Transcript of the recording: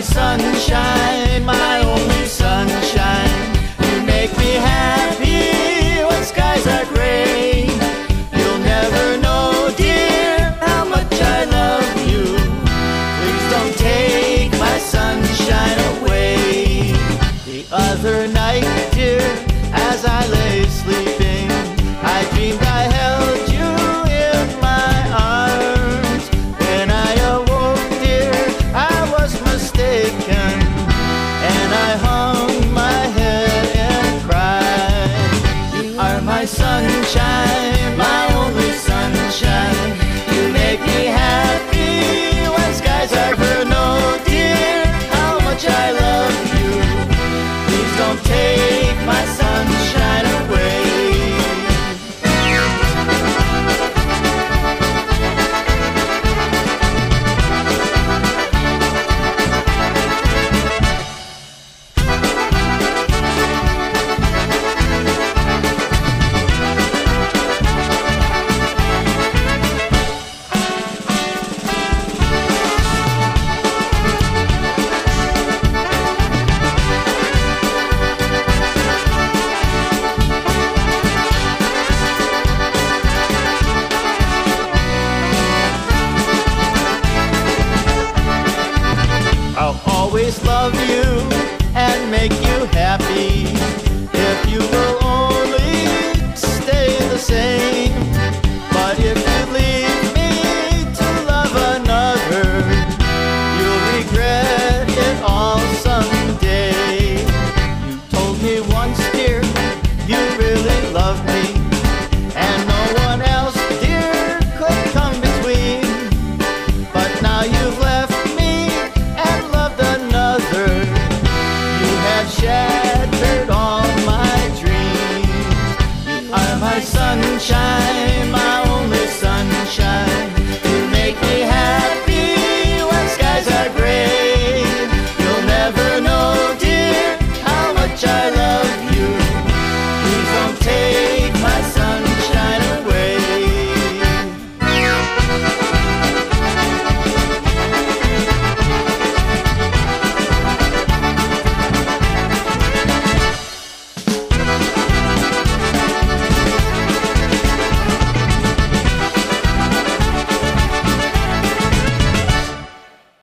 sunshine, my only sunshine. You make me happy when skies are gray. You'll never know, dear, how much I love you. Please don't take my sunshine away. The other night, dear, as I lay sleeping, I dreamed I held you in my arms. When I awoke, dear, I was mistaken, and I hung my head and cried. You are my sunshine, my only sunshine. You make me happy when skies are blue. No, dear, how much I love you. Please don't take my sunshine away. I'll always love you and make you